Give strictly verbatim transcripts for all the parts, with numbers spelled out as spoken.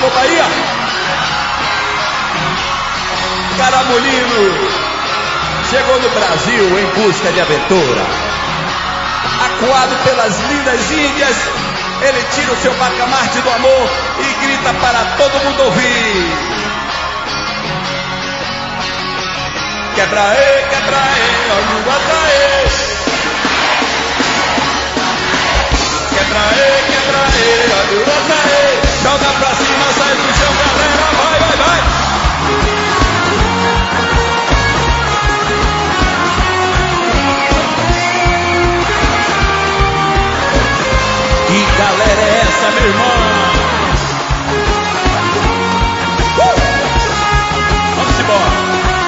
Alô, Bahia. Caramulino chegou no Brasil em busca de aventura. Acuado pelas lindas Índias, ele tira o seu bacamarte do amor e grita para todo mundo ouvir: quebra aí, quebra aí, olha o Guataê. Quebra aí, quebra aí, olha o Guataê. Joga pra cima, sai do chão, galera, vai, vai, vai. Que galera é essa, meu irmão? Uh! Vamos embora.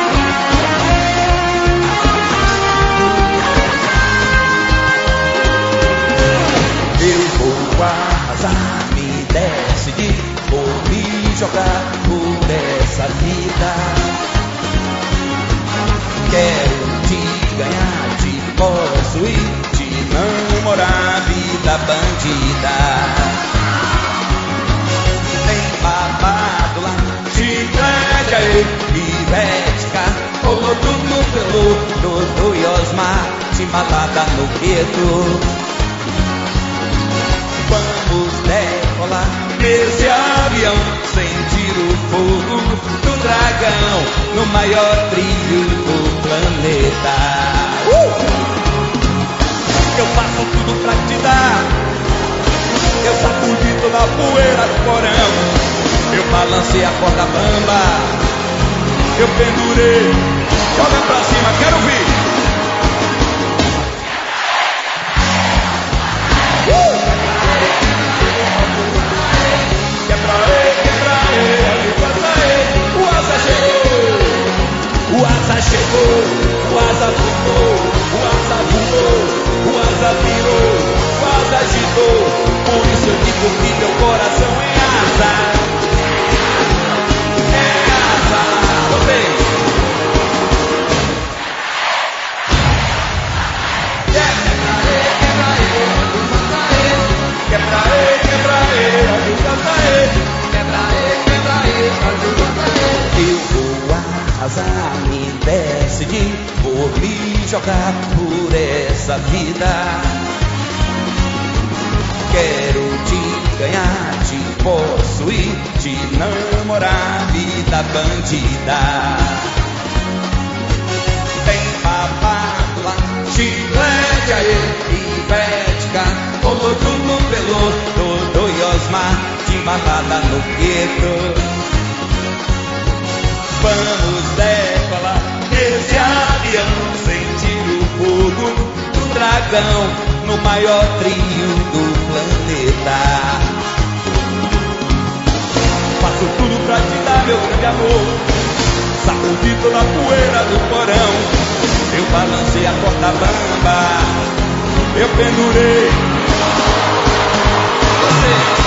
Eu vou arrasar, me decidir, vou me jogar por essa vida. Quero te ganhar, te possuir, te namorar, vida bandida. Tem babado lá, chiclete aí, Ivética, rolou tudo pelo Dodô e Osmar, te balada no gueto. Vamos decolar nesse avião, sentir o fogo do dragão, no maior trilho do planeta. Uh! Eu faço tudo pra te dar, eu sacudi toda a poeira do porão, eu balancei a corda bamba, eu pendurei, joga pra cima, quero ouvir. Uh! Quebra aí, quebra aí, olha o Guataê. O asa chegou, o asa chegou, o asa voou, o asa voou. O asa virou, o asa agitou, por isso eu digo que meu coração é asa. É asa, também. Quebra aí, quebra aí, olha o Guataê. Quebra aí, quebra aí, olha o Guataê. Quebra aí, quebra aí, olha o Guataê. Eu vou arrasar, me decidir, vou me jogar por essa vida. Quero te ganhar, te possuir, te namorar, vida bandida. Tem babado lá, chiclete aí, Ivética, rolou tudo pelo Dodô e Osmar, de balada no gueto. Vamos decolar esse avião, sentir o fogo do dragão, no maior trio do planeta. Faço tudo pra te dar meu grande amor, sacudi toda a poeira do porão, eu balancei a corda bamba, eu pendurei você.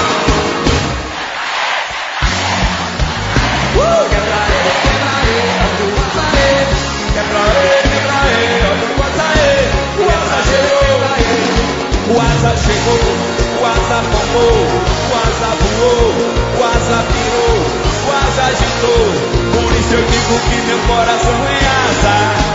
Uh! Quebra aí, quebra aí, olha o Guataê. Quebra aí, quebra aí, olha o Guataê. O asa chegou, o asa chegou, o asa bombou, o asa voou, o asa virou, o asa agitou. Por isso eu digo que meu coração é asa.